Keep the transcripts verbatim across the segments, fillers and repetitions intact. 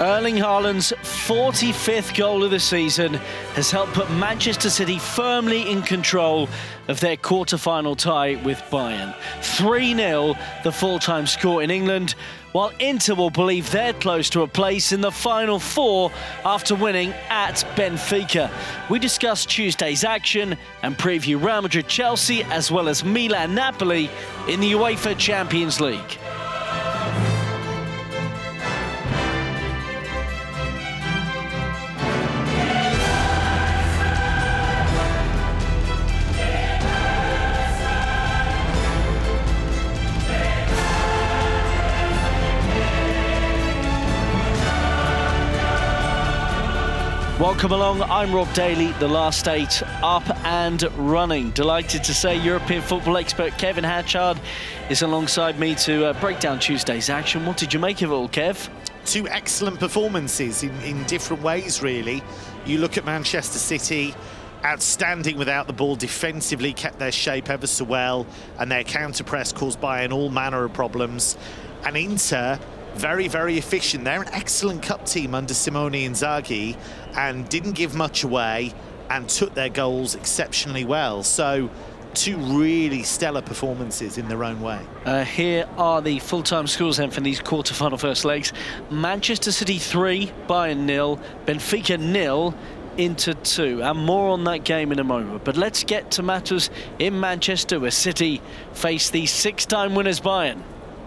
Erling Haaland's forty-fifth goal of the season has helped put Manchester City firmly in control of their quarter-final tie with Bayern. three nil, the full-time score in England, while Inter will believe they're close to a place in the final four after winning at Benfica. We discuss Tuesday's action and preview Real Madrid-Chelsea as well as Milan-Napoli in the UEFA Champions League. Welcome along, I'm Rob Daly, the last eight up and running. Delighted to say European football expert Kevin Hatchard is alongside me to uh, break down Tuesday's action. What did you make of it all, Kev? Two excellent performances in, in different ways, really. You look at Manchester City, outstanding without the ball, defensively kept their shape ever so well, and their counter-press caused Bayern all manner of problems. And Inter, very, very efficient. They're an excellent cup team under Simone Inzaghi and didn't give much away and took their goals exceptionally well. So two really stellar performances in their own way. Uh, here are the full-time scores then for these quarter-final first legs. Manchester City three, Bayern nil, Benfica nil, Inter two, and more on that game in a moment. But let's get to matters in Manchester, where City face the six-time winners Bayern.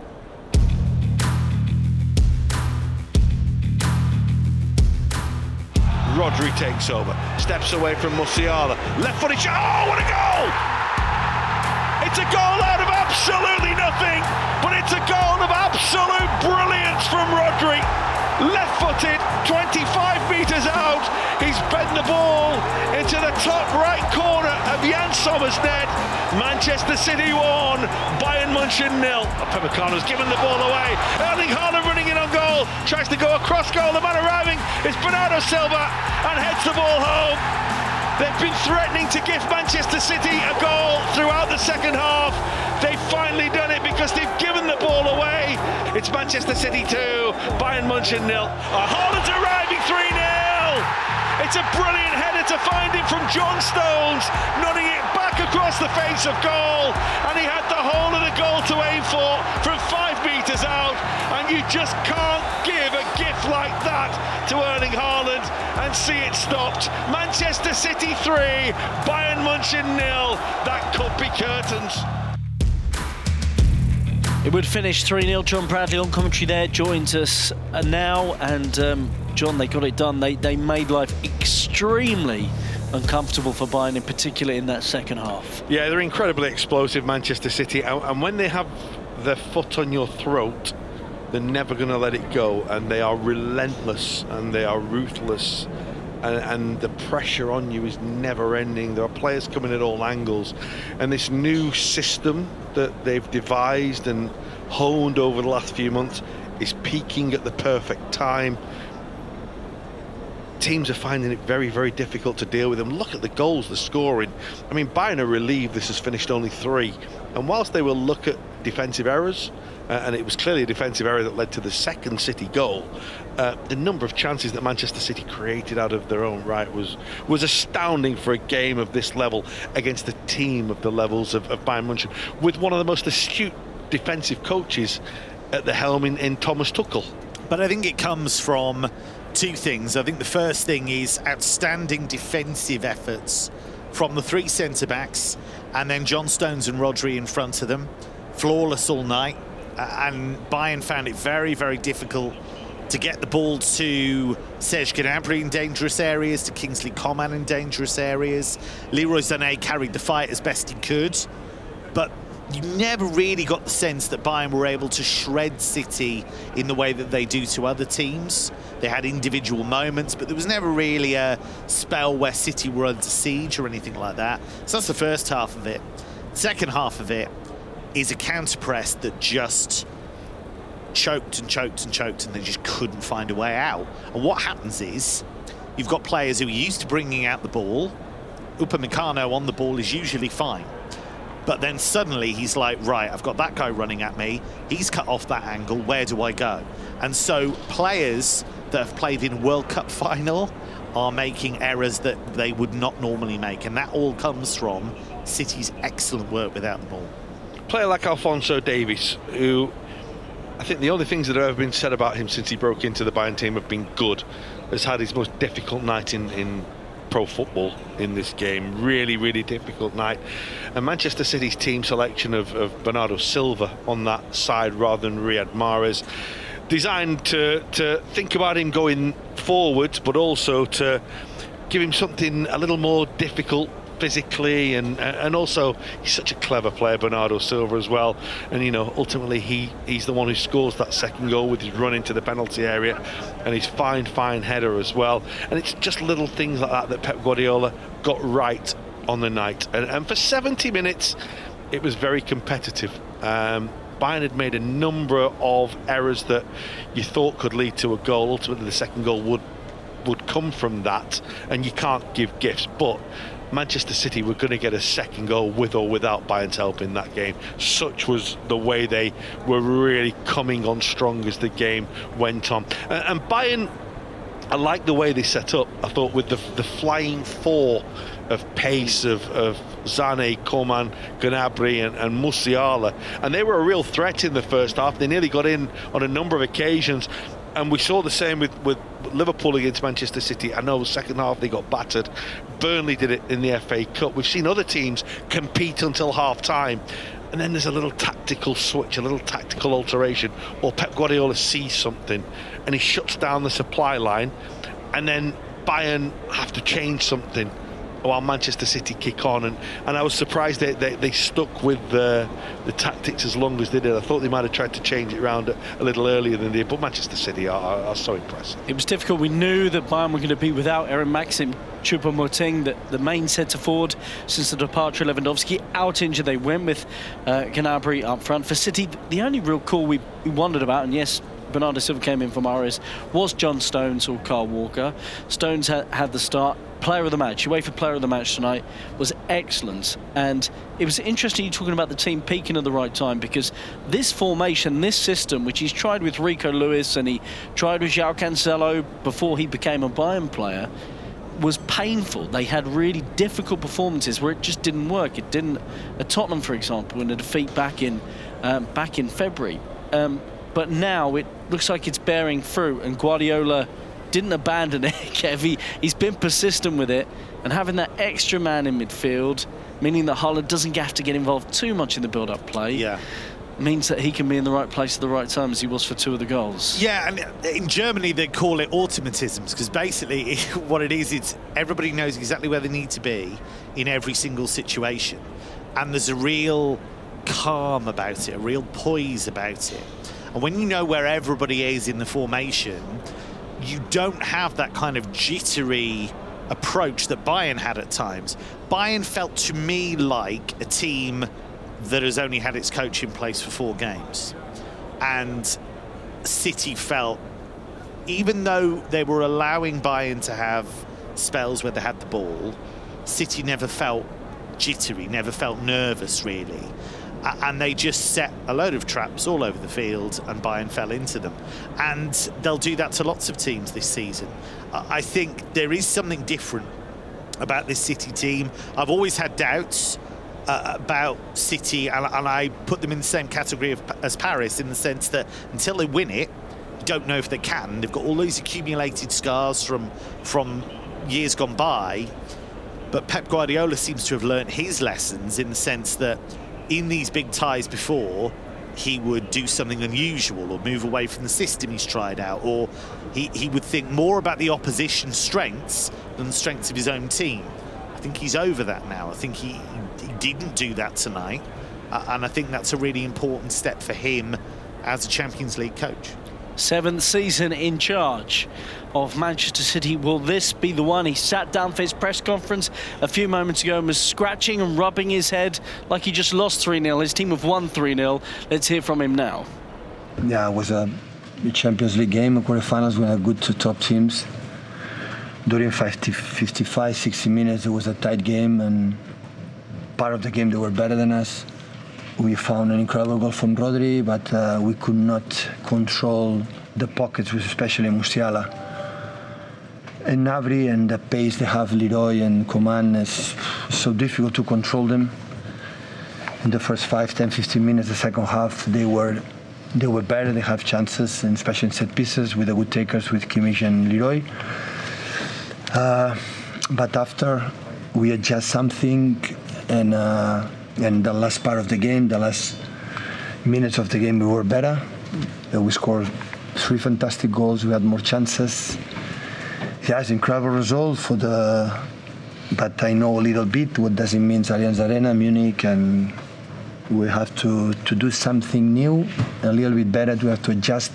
Rodri takes over, steps away from Musiala, left-footed shot, oh, what a goal! It's a goal out of absolutely nothing, but it's a goal of absolute brilliance from Rodri. Left-footed, twenty-five metres out, he's bent the ball into the top right corner of Jan Sommer's net. Manchester City won, Bayern München nil. Upamecano's given the ball away. Erling Haaland running in on goal, tries to go across goal. The man arriving is Bernardo Silva and heads the ball home. They've been threatening to give Manchester City a goal throughout the second half. They've finally done it because they've given the ball away. It's Manchester City two, Bayern München nil. Oh, Haaland's arriving three nil. It's a brilliant header to find him from John Stones, nodding it back across the face of goal, and he had the whole of the goal to aim for from five metres out, and you just can't give a gift like that to Erling Haaland and see it stopped. Manchester City three, Bayern München nil. That could be curtains. It would finish three nil. John Bradley on commentary there joins us now, and um, John, they got it done. They they made life extremely uncomfortable for Bayern, in particular in that second half. Yeah, they're incredibly explosive, Manchester City, and when they have their foot on your throat, they're never going to let it go, and they are relentless and they are ruthless, and, and the pressure on you is never ending. There are players coming at all angles, and this new system that they've devised and honed over the last few months is peaking at the perfect time. Teams are finding it very, very difficult to deal with them. Look at the goals they're scoring. I mean, Bayern are relieved this has finished only three, and whilst they will look at defensive errors, uh, and it was clearly a defensive error that led to the second City goal, uh, the number of chances that Manchester City created out of their own right was was astounding for a game of this level against a team of the levels of, of Bayern München, with one of the most astute defensive coaches at the helm in, in Thomas Tuchel. But I think it comes from two things. I think the first thing is outstanding defensive efforts from the three centre-backs, and then John Stones and Rodri in front of them, flawless all night, and Bayern found it very, very difficult to get the ball to Serge Gnabry in dangerous areas, to Kingsley Coman in dangerous areas. Leroy Sané carried the fight as best he could, but you never really got the sense that Bayern were able to shred City in the way that they do to other teams. They had individual moments, but there was never really a spell where City were under siege or anything like that. So that's the first half of it. Second half of it is a counter-press that just choked and choked and choked, and they just couldn't find a way out. And what happens is, you've got players who are used to bringing out the ball. Upamecano on the ball is usually fine. But then suddenly he's like, right, I've got that guy running at me. He's cut off that angle. Where do I go? And so players that have played in a World Cup final are making errors that they would not normally make, and that all comes from City's excellent work without the ball. A player like Alphonso Davies, who I think the only things that have been said about him since he broke into the Bayern team have been good, has had his most difficult night in, in pro football in this game. Really, really difficult night. And Manchester City's team selection of, of Bernardo Silva on that side rather than Riyad Mahrez, designed to, to think about him going forwards, but also to give him something a little more difficult physically, and and also he's such a clever player, Bernardo Silva, as well. And you know, ultimately he he's the one who scores that second goal with his run into the penalty area and his fine fine header as well. And it's just little things like that that Pep Guardiola got right on the night. And, and for seventy minutes it was very competitive. um Bayern had made a number of errors that you thought could lead to a goal. Ultimately the second goal would would come from that, and you can't give gifts, but Manchester City were going to get a second goal with or without Bayern's help in that game. Such was the way they were really coming on strong as the game went on. And, and Bayern, I like the way they set up. I thought with the, the flying four of pace of, of Sané, Coman, Gnabry and, and Musiala, and they were a real threat in the first half. They nearly got in on a number of occasions. And we saw the same with, with Liverpool against Manchester City. I know the second half they got battered. Burnley did it in the F A Cup. We've seen other teams compete until half time, and then there's a little tactical switch, a little tactical alteration, or Pep Guardiola sees something and he shuts down the supply line, and then Bayern have to change something while Manchester City kick on. And, and I was surprised they, they, they stuck with the, the tactics as long as they did. I thought they might have tried to change it around a, a little earlier than they did, but Manchester City are, are, are so impressive. It was difficult. We knew that Bayern were going to be without Aaron Maxim Choupo-Moting, the, the main centre forward since the departure of Lewandowski. Out injured, they went with uh, Gnabry up front. For City, the only real call we, we wondered about, and yes, Bernardo Silva came in for Mahrez, was John Stones or Kyle Walker. Stones had, had the start. Player of the match, UEFA Player of the Match tonight, was excellent. And it was interesting you talking about the team peaking at the right time, because this formation, this system, which he's tried with Rico Lewis and he tried with João Cancelo before he became a Bayern player, was painful. They had really difficult performances where it just didn't work. It didn't at Tottenham, for example, in a defeat back in um, back in February. Um, but now it looks like it's bearing fruit, and Guardiola didn't abandon it, Kev. He, he's been persistent with it, and having that extra man in midfield, meaning that Haaland doesn't have to get involved too much in the build-up play, yeah, means that he can be in the right place at the right time, as he was for two of the goals. Yeah, and in Germany they call it automatisms, because basically what it is, it's everybody knows exactly where they need to be in every single situation, and there's a real calm about it, a real poise about it. And when you know where everybody is in the formation, you don't have that kind of jittery approach that Bayern had at times. Bayern felt to me like a team that has only had its coach in place for four games. And City felt, even though they were allowing Bayern to have spells where they had the ball, City never felt jittery, never felt nervous, really. And they just set a load of traps all over the field, and Bayern fell into them. And they'll do that to lots of teams this season. I think there is something different about this City team. I've always had doubts uh, about City, and, and I put them in the same category of, as Paris, in the sense that until they win it, you don't know if they can. They've got all these accumulated scars from, from years gone by. But Pep Guardiola seems to have learnt his lessons, in the sense that in these big ties before, he would do something unusual or move away from the system he's tried out, or he, he would think more about the opposition's strengths than the strengths of his own team. I think he's over that now. I think he, he didn't do that tonight, uh, and I think that's a really important step for him as a Champions League coach. Seventh season in charge of Manchester City. Will this be the one? He sat down for his press conference a few moments ago and was scratching and rubbing his head like he just lost three nil. His team have won three nil. Let's hear from him now. Yeah, it was a Champions League game, a quarterfinals. We had good two top teams. During fifty, fifty-five, sixty minutes, it was a tight game, and part of the game they were better than us. We found an incredible goal from Rodri, but uh, we could not control the pockets, especially Musiala. And Gnabry and the pace they have, Leroy and Coman, is so difficult to control them. In the first five, ten, fifteen minutes, the second half, they were they were better. They have chances, and especially in set pieces with the good takers with Kimmich and Leroy. Uh, but after we adjust something, and uh, and the last part of the game, the last minutes of the game, we were better. Uh, we scored three fantastic goals. We had more chances. Yeah, it's an incredible result for the. But I know a little bit what does it mean, Allianz Arena, Munich, and we have to, to do something new, a little bit better. We have to adjust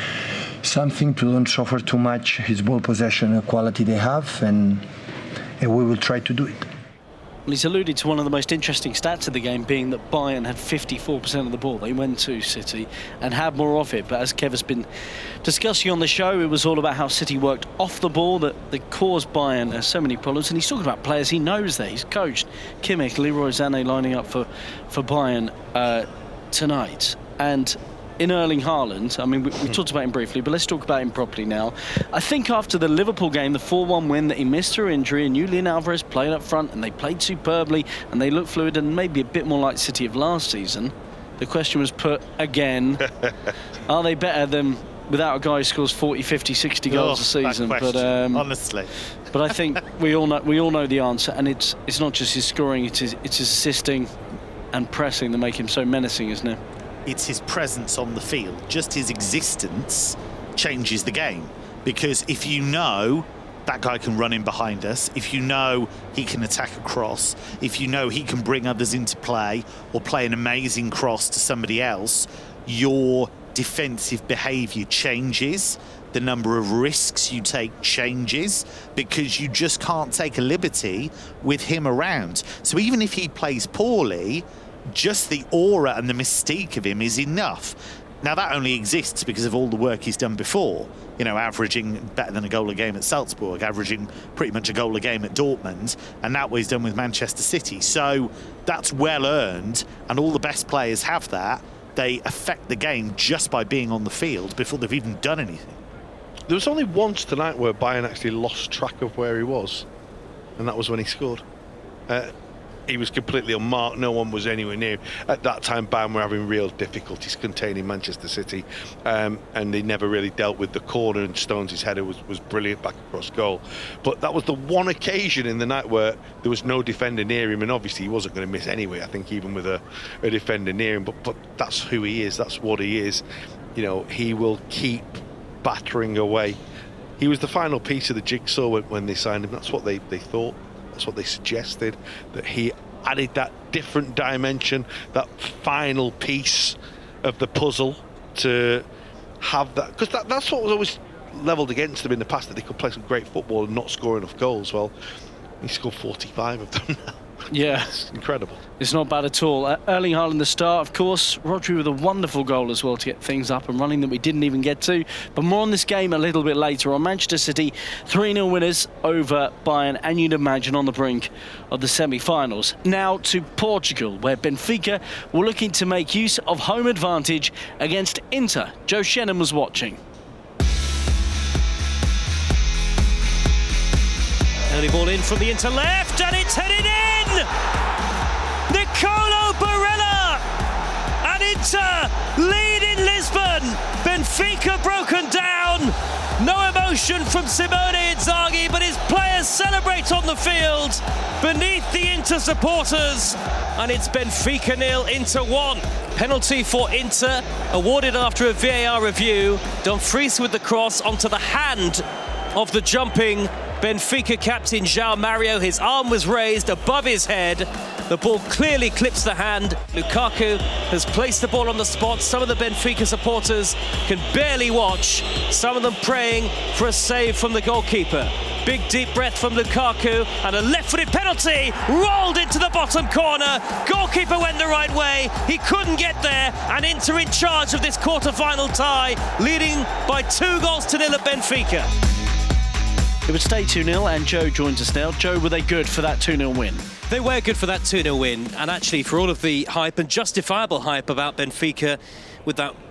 something to don't suffer too much his ball possession quality they have, and, and we will try to do it. Well, he's alluded to one of the most interesting stats of the game being that Bayern had fifty-four percent of the ball. They went to City and had more of it. But as Kev has been discussing on the show, it was all about how City worked off the ball that, that caused Bayern uh, so many problems. And he's talking about players he knows there. He's coached Kimmich, Leroy Sané lining up for, for Bayern uh, tonight. And in Erling Haaland, I mean, we, we talked about him briefly, but let's talk about him properly now. I think after the Liverpool game, the four one win that he missed through injury, and Julian Alvarez played up front, and they played superbly, and they looked fluid and maybe a bit more like City of last season. The question was put again, are they better than without a guy who scores forty, fifty, sixty goals oh, a season? But um, honestly. But I think we all know we all know the answer, and it's it's not just his scoring, it's his, it's his assisting and pressing that make him so menacing, isn't it? It's his presence on the field. Just his existence changes the game. Because if you know that guy can run in behind us, if you know he can attack across, if you know he can bring others into play or play an amazing cross to somebody else, your defensive behaviour changes. The number of risks you take changes because you just can't take a liberty with him around. So even if he plays poorly, just the aura and the mystique of him is enough. Now, that only exists because of all the work he's done before, you know, averaging better than a goal a game at Salzburg, averaging pretty much a goal a game at Dortmund, and now what he's done with Manchester City. So that's well earned, and all the best players have that. They affect the game just by being on the field before they've even done anything. There was only once tonight where Bayern actually lost track of where he was, and that was when he scored. Uh, He was completely unmarked. No one was anywhere near. At that time, Bayern were having real difficulties containing Manchester City, um, and they never really dealt with the corner, and Stones' header was, was brilliant back across goal. But that was the one occasion in the night where there was no defender near him, and obviously he wasn't going to miss anyway, I think, even with a, a defender near him. But, but that's who he is. That's what he is. You know, he will keep battering away. He was the final piece of the jigsaw when, when they signed him. That's what they, they thought. That's what they suggested, that he added that different dimension, that final piece of the puzzle to have that. Because that, that's what was always levelled against them in the past, that they could play some great football and not score enough goals. Well, he scored forty-five of them now. Yeah. It's incredible. It's not bad at all. Uh, Erling Haaland, the star, of course. Rodri with a wonderful goal as well to get things up and running that we didn't even get to. But more on this game a little bit later. On Manchester City, three nil winners over Bayern, and you'd imagine on the brink of the semi-finals. Now to Portugal, where Benfica were looking to make use of home advantage against Inter. Joe Shannon was watching. Early ball in from the Inter left, and it's headed in! Nicolo Barella! And Inter lead in Lisbon! Benfica broken down! No emotion from Simone Inzaghi, but his players celebrate on the field beneath the Inter supporters. And it's Benfica nil, Inter one. Penalty for Inter, awarded after a V A R review. Dumfries with the cross onto the hand of the jumping Benfica captain João Mario. His arm was raised above his head. The ball clearly clips the hand. Lukaku has placed the ball on the spot. Some of the Benfica supporters can barely watch, some of them praying for a save from the goalkeeper. Big deep breath from Lukaku, and a left-footed penalty rolled into the bottom corner. Goalkeeper went the right way, he couldn't get there, and Inter in charge of this quarter-final tie, leading by two goals to nil at Benfica. It would stay two nil, and Joe joins us now. Joe, were they good for that two nil win? They were good for that two nil win, and actually for all of the hype, and justifiable hype, about Benfica with that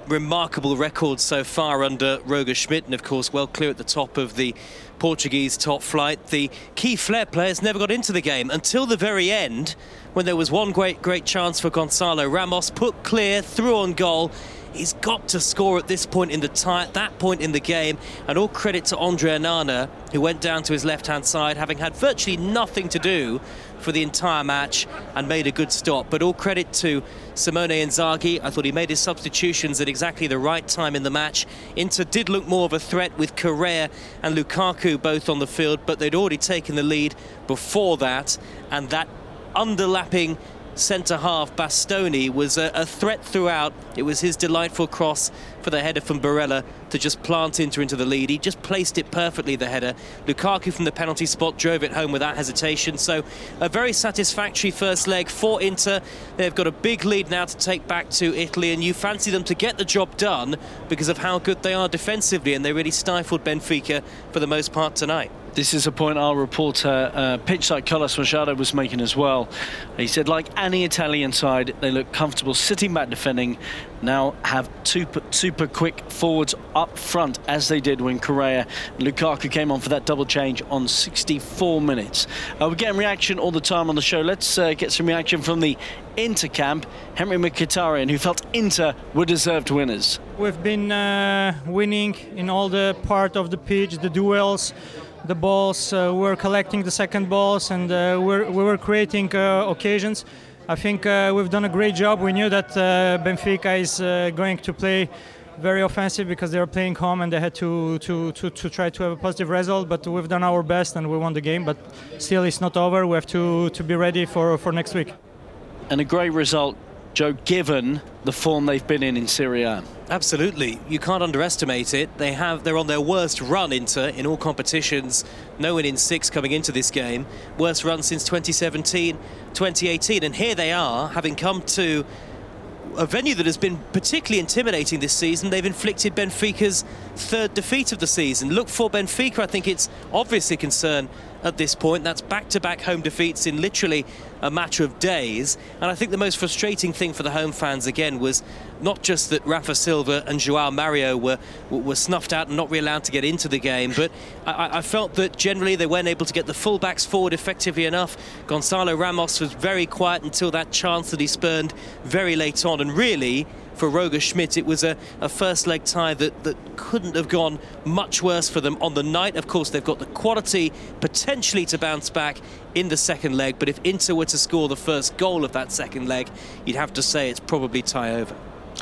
remarkable record so far under Roger Schmidt, and of course well clear at the top of the Portuguese top flight. The key flair players never got into the game until the very end, when there was one great great chance for Gonçalo Ramos, put clear, through on goal. He's got to score at this point in the tie, at that point in the game, and all credit to Andre Onana, who went down to his left-hand side, having had virtually nothing to do for the entire match, and made a good stop. But all credit to Simone Inzaghi. I thought he made his substitutions at exactly the right time in the match. Inter did look more of a threat with Correa and Lukaku both on the field, but they'd already taken the lead before that, and that underlapping centre-half Bastoni was a, a threat throughout. It was his delightful cross for the header from Barella to just plant Inter into the lead. He just placed it perfectly, the header. Lukaku from the penalty spot drove it home without hesitation. So a very satisfactory first leg for Inter. They've got a big lead now to take back to Italy, and you fancy them to get the job done because of how good they are defensively, and they really stifled Benfica for the most part tonight. This is a point our reporter, uh, pitchside Carlos Machado, was making as well. He said, like any Italian side, they look comfortable sitting back defending, now have super, super quick forwards up front, as they did when Correa and Lukaku came on for that double change on sixty-four minutes. Uh, we're getting reaction all the time on the show. Let's uh, get some reaction from the Inter camp. Henry Mkhitaryan, who felt Inter were deserved winners. We've been uh, winning in all the part of the pitch, the duels, the balls. Uh, we're collecting the second balls, and uh, we're, we were creating uh, occasions. I think uh, we've done a great job. We knew that uh, Benfica is uh, going to play very offensive because they were playing home and they had to, to, to, to try to have a positive result, but we've done our best and we won the game. But still, it's not over. We have to, to be ready for, for next week. And a great result, Joe, given the form they've been in in Serie A. Absolutely. You can't underestimate it. They have, they're on their worst run, Inter, in all competitions. No win in six coming into this game. Worst run since twenty seventeen, twenty eighteen. And here they are, having come to a venue that has been particularly intimidating this season. They've inflicted Benfica's third defeat of the season. Look for Benfica. I think it's obviously a concern at this point. That's back-to-back home defeats in literally a matter of days. And I think the most frustrating thing for the home fans, again, was not just that Rafa Silva and João Mario were were snuffed out and not really allowed to get into the game, but I, I felt that generally they weren't able to get the fullbacks forward effectively enough. Gonçalo Ramos was very quiet until that chance that he spurned very late on. And really, for Roger Schmidt, it was a, a first leg tie that, that couldn't have gone much worse for them on the night. Of course, they've got the quality potentially to bounce back in the second leg, but if Inter were to score the first goal of that second leg, you'd have to say it's probably tie over.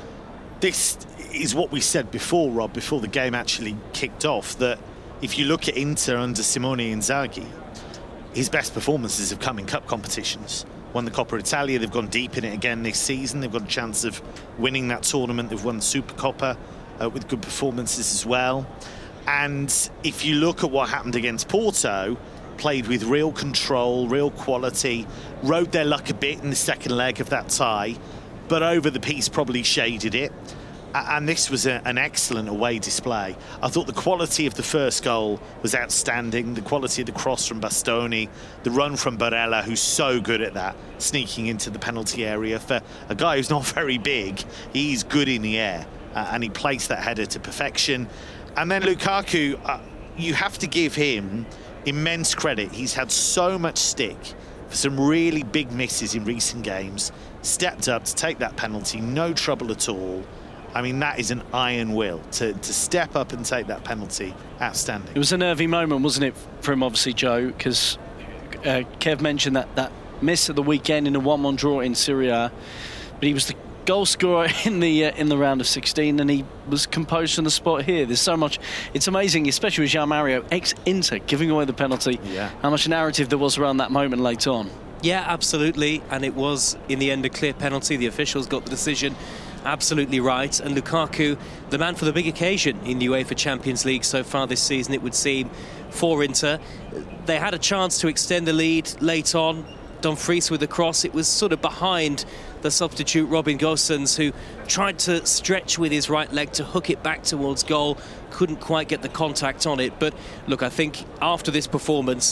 This is what we said before, Rob, before the game actually kicked off, that if you look at Inter under Simone Inzaghi, his best performances have come in cup competitions. Won the Coppa Italia, they've gone deep in it again this season. They've got a chance of winning that tournament. They've won the Supercoppa uh, with good performances as well. And if you look at what happened against Porto, played with real control, real quality, rode their luck a bit in the second leg of that tie, but over the piece probably shaded it. And this was a, an excellent away display. I thought the quality of the first goal was outstanding. The quality of the cross from Bastoni, the run from Barella, who's so good at that, sneaking into the penalty area. For a guy who's not very big, he's good in the air. Uh, and he placed that header to perfection. And then Lukaku, uh, you have to give him immense credit. He's had so much stick for some really big misses in recent games. Stepped up to take that penalty, no trouble at all. I mean, that is an iron will to, to step up and take that penalty. Outstanding. It was a nervy moment, wasn't it, for him, obviously, Joe, because uh, Kev mentioned that, that miss at the weekend in a one one draw in Serie A, but he was the goal scorer in the uh, in the round of sixteen, and he was composed on the spot here. There's so much. It's amazing, especially with João Mario, ex-Inter, giving away the penalty, yeah. how much narrative there was around that moment late on. Yeah, absolutely, and it was, in the end, a clear penalty. The officials got the decision absolutely right, and Lukaku, the man for the big occasion in the UEFA Champions League so far this season, it would seem, for Inter. They had a chance to extend the lead late on. Dumfries with the cross. It was sort of behind the substitute Robin Gosens, who tried to stretch with his right leg to hook it back towards goal. Couldn't quite get the contact on it. But look, I think after this performance,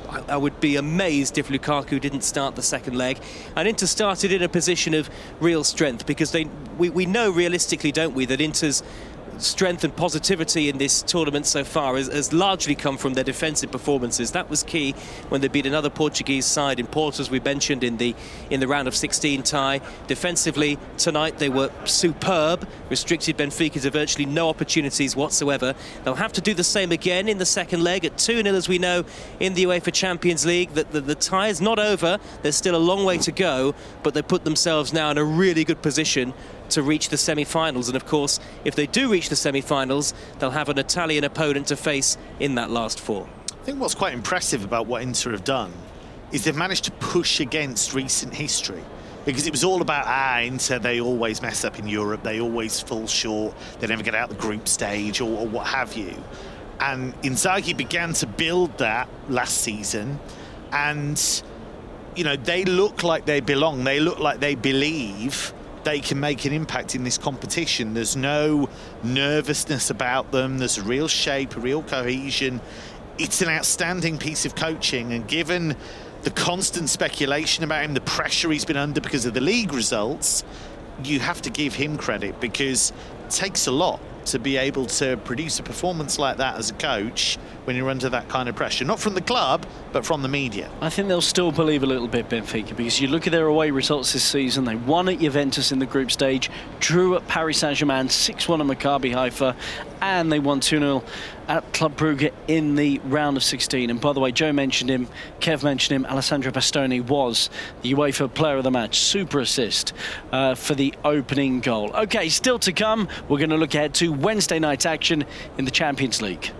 I, I would be amazed if Lukaku didn't start the second leg. And Inter started in a position of real strength, because they we, we know realistically, don't we, that Inter's strength and positivity in this tournament so far has, has largely come from their defensive performances. That was key when they beat another Portuguese side in Porto, as we mentioned in the in the round of sixteen tie. Defensively tonight they were superb, restricted Benfica to virtually no opportunities whatsoever. They'll have to do the same again in the second leg at two nil, as we know, in the UEFA Champions League. The, the, the tie is not over, there's still a long way to go, but they put themselves now in a really good position to reach the semi-finals. And of course, if they do reach the semi-finals, they'll have an Italian opponent to face in that last four. I think what's quite impressive about what Inter have done is they've managed to push against recent history, because it was all about, ah, Inter, they always mess up in Europe, they always fall short, they never get out the group stage, or, or what have you. And Inzaghi began to build that last season, and you know, they look like they belong, they look like they believe they can make an impact in this competition. There's no nervousness about them, there's a real shape, a real cohesion. It's an outstanding piece of coaching, and given the constant speculation about him, the pressure he's been under because of the league results, you have to give him credit, because it takes a lot to be able to produce a performance like that as a coach when you're under that kind of pressure, not from the club but from the media. I think they'll still believe a little bit, Benfica, because you look at their away results this season. They won at Juventus in the group stage, drew at Paris Saint-Germain, six one at Maccabi Haifa, and they won two nil at Club Brugge in the round of sixteen. And by the way, Joe mentioned him, Kev mentioned him, Alessandro Bastoni was the UEFA Player of the Match, super assist uh, for the opening goal. Okay, still to come, we're going to look ahead to Wednesday night's action in the Champions League.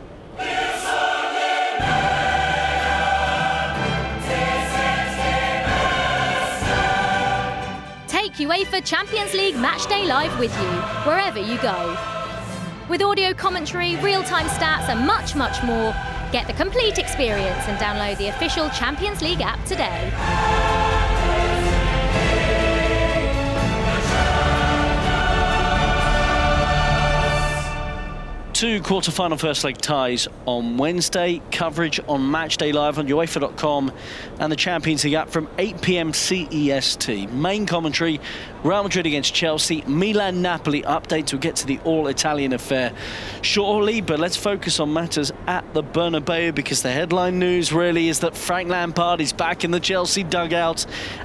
Take UEFA Champions League Matchday Live with you, wherever you go. With audio commentary, real-time stats and much, much more, get the complete experience and download the official Champions League app today. Two quarter-final first leg ties on Wednesday. Coverage on Matchday Live on UEFA dot com and the Champions League app from eight p m C E S T. Main commentary, Real Madrid against Chelsea, Milan-Napoli update. We'll get to the all-Italian affair shortly, but let's focus on matters at the Bernabeu, because the headline news really is that Frank Lampard is back in the Chelsea dugout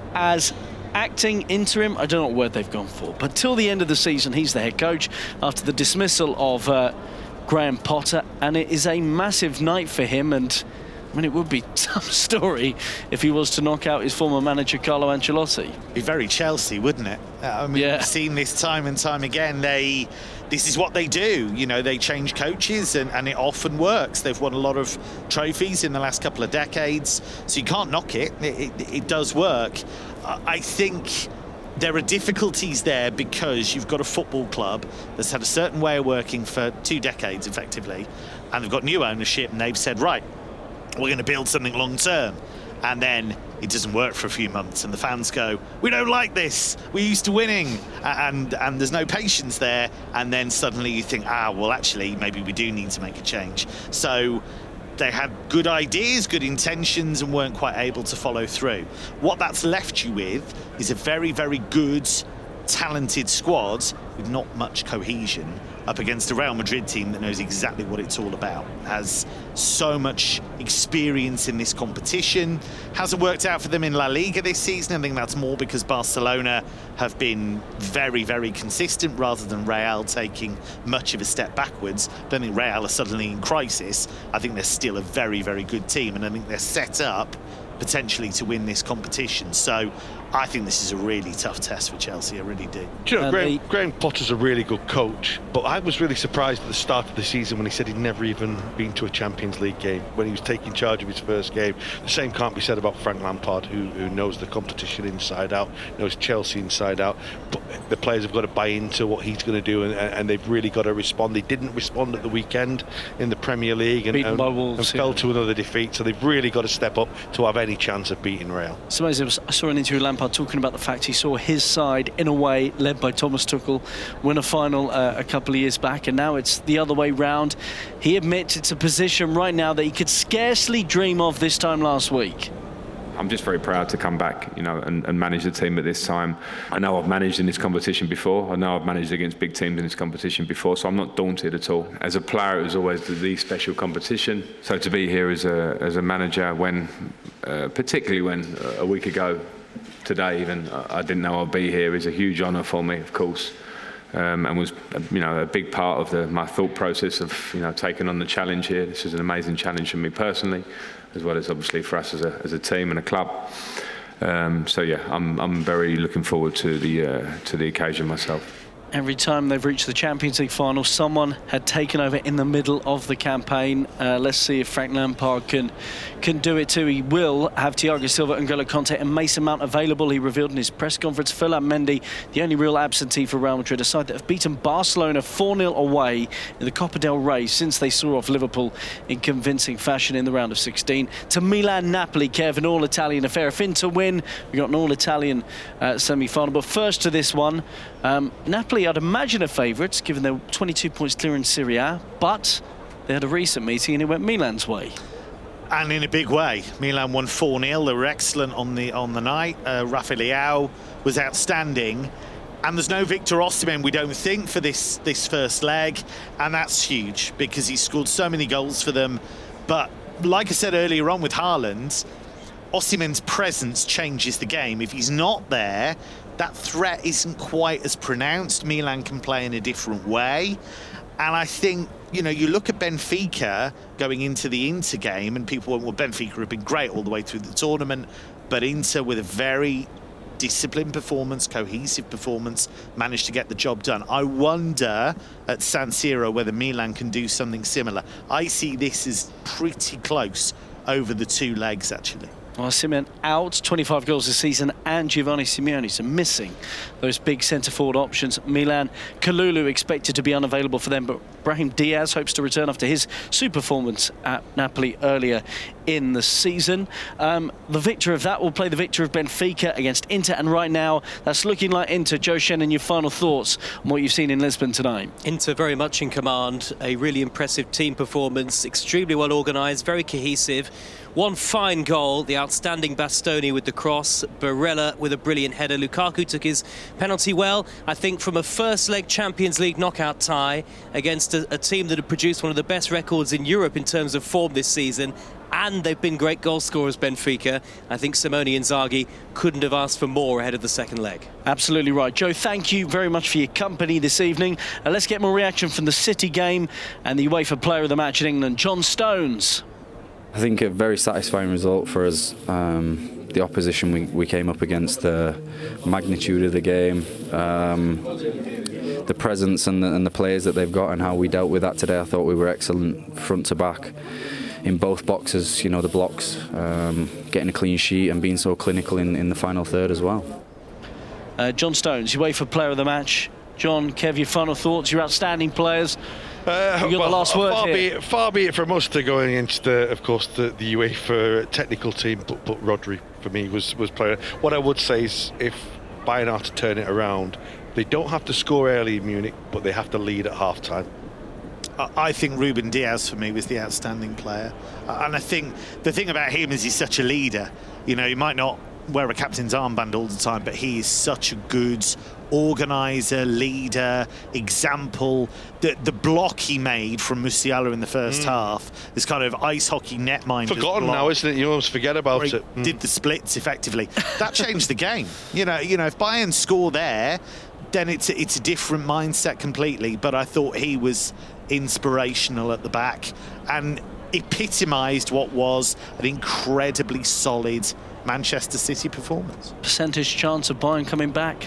as acting interim. I don't know what word they've gone for, but till the end of the season he's the head coach after the dismissal of uh, Graham Potter, and it is a massive night for him. And I mean, it would be some story if he was to knock out his former manager Carlo Ancelotti. Be very Chelsea, wouldn't it? I mean, yeah. We've seen this time and time again. They, this is what they do. You know, they change coaches, and, and it often works. They've won a lot of trophies in the last couple of decades, so you can't knock it. It, it, it does work. I think there are difficulties there because you've got a football club that's had a certain way of working for two decades, effectively, and they've got new ownership, and they've said, right, we're going to build something long term. And then it doesn't work for a few months, and the fans go, we don't like this, we're used to winning, and and there's no patience there. And then suddenly you think, ah, well, actually, maybe we do need to make a change. So they had good ideas, good intentions, and weren't quite able to follow through. What that's left you with is a very, very good, talented squad with not much cohesion up against a Real Madrid team that knows exactly what it's all about, has so much experience in this competition. Hasn't worked out for them in La Liga this season. I think that's more because Barcelona have been very, very consistent rather than Real taking much of a step backwards. I don't think Real are suddenly in crisis. I think they're still a very, very good team, and I think they're set up potentially to win this competition. So I think this is a really tough test for Chelsea, I really do. Do you know, Uh, Graham, they- Graham Potter's a really good coach, but I was really surprised at the start of the season when he said he'd never even been to a Champions League game, when he was taking charge of his first game. The same can't be said about Frank Lampard, who, who knows the competition inside out, knows Chelsea inside out. But the players have got to buy into what he's going to do, and, and they've really got to respond. They didn't respond at the weekend in the Premier League, and, Beaten and, by Wolves, and fell yeah. to another defeat, so they've really got to step up to have any chance of beating Real. So I saw an interview with Lampard Lampard talking about the fact he saw his side, in a way, led by Thomas Tuchel, win a final uh, a couple of years back, and now it's the other way round. He admits it's a position right now that he could scarcely dream of this time last week. I'm just very proud to come back, you know, and, and manage the team at this time. I know I've managed in this competition before. I know I've managed against big teams in this competition before, so I'm not daunted at all. As a player, it was always the, the special competition. So to be here as a as a manager, when, uh, particularly when uh, a week ago, today even, I didn't know I'd be here, is a huge honour for me, of course. Um, and was, you know, a big part of the, my thought process of, you know, taking on the challenge here. This is an amazing challenge for me personally, as well as obviously for us as a as a team and a club. Um, so yeah, I'm I'm very looking forward to the uh, to the occasion myself. Every time they've reached the Champions League final, someone had taken over in the middle of the campaign. Uh, let's see if Frank Lampard can can do it too. He will have Thiago Silva, N'Golo Kanté and Mason Mount available. He revealed in his press conference Ferland Mendy, the only real absentee for Real Madrid, a side that have beaten Barcelona four nil away in the Copa del Rey since they saw off Liverpool in convincing fashion in the round of sixteen. To Milan-Napoli, Kev, an all-Italian affair. If Inter win, we got an all-Italian uh, semi-final. But first to this one, um, Napoli, I'd imagine, are favourites, given they're twenty-two points clear in Serie A, but they had a recent meeting and it went Milan's way. And in a big way. Milan won four nil. They were excellent on the on the night. Uh, Rafa Leao was outstanding. And there's no Victor Osimhen, we don't think, for this, this first leg. And that's huge, because he scored so many goals for them. But like I said earlier on with Haaland, Osimhen's presence changes the game. If he's not there, that threat isn't quite as pronounced. Milan can play in a different way. And I think, you know, you look at Benfica going into the Inter game, and people went, well, Benfica have been great all the way through the tournament, but Inter, with a very disciplined performance, cohesive performance, managed to get the job done. I wonder at San Siro whether Milan can do something similar. I see this as pretty close over the two legs, actually. Well, Osimhen out, twenty-five goals this season, and Giovanni Simeone, so missing those big centre-forward options. Milan, Kalulu expected to be unavailable for them, but Brahim Diaz hopes to return after his super performance at Napoli earlier in the season. Um, the victor of that will play the victor of Benfica against Inter, and right now that's looking like Inter. Joe Shannon, your final thoughts on what you've seen in Lisbon tonight? Inter very much in command, a really impressive team performance, extremely well organised, very cohesive. One fine goal, the outstanding Bastoni with the cross, Barella with a brilliant header. Lukaku took his penalty well, I think, from a first-leg Champions League knockout tie against a, a team that had produced one of the best records in Europe in terms of form this season. And they've been great goal scorers, Benfica. I think Simone Inzaghi couldn't have asked for more ahead of the second leg. Absolutely right. Joe, thank you very much for your company this evening. Uh, let's get more reaction from the City game and the UEFA Player of the Match in England, John Stones. I think a very satisfying result for us. Um, the opposition we, we came up against, the magnitude of the game, um, the presence and the, and the players that they've got, and how we dealt with that today. I thought we were excellent front to back in both boxes, you know, the blocks, um, getting a clean sheet and being so clinical in, in the final third as well. Uh, John Stones, you wait for Player of the Match. John, Kev, your final thoughts, your outstanding players. Uh, you got well, the last word far here. Be it, far be it from us to go against, uh, of course, the, the UEFA technical team, but, but Rodri, for me, was, was player. What I would say is, if Bayern are to turn it around, they don't have to score early in Munich, but they have to lead at half-time. I think Ruben Diaz, for me, was the outstanding player. And I think the thing about him is he's such a leader. You know, he might not wear a captain's armband all the time, but he is such a good organiser, leader, example. The the block he made from Musiala in the first mm. half, this kind of ice hockey netminder. Forgotten block, now, isn't it? You almost forget about he it. Mm. Did the splits effectively. That changed the game. You know, you know, if Bayern score there, then it's a, it's a different mindset completely. But I thought he was inspirational at the back and epitomised what was an incredibly solid Manchester City performance. Percentage chance of Bayern coming back?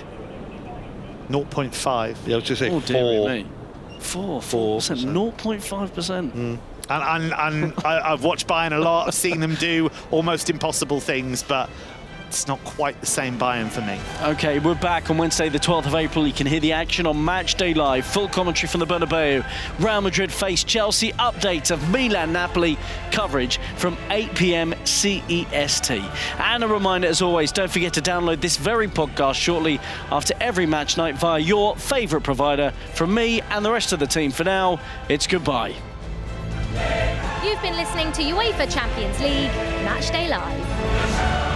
zero point five. Yeah, I was just saying oh, four. Me. Four, four percent, zero point five percent. Mm. And, and, and I, I've watched Bayern a lot. I've seen them do almost impossible things, but it's not quite the same Bayern for me. Okay, we're back on Wednesday the twelfth of April. You can hear the action on Match Day Live. Full commentary from the Bernabeu. Real Madrid face Chelsea. Updates of Milan-Napoli. Coverage from eight p m C E S T. And a reminder, as always, don't forget to download this very podcast shortly after every match night via your favourite provider. From me and the rest of the team for now, it's goodbye. You've been listening to UEFA Champions League Match Day Live.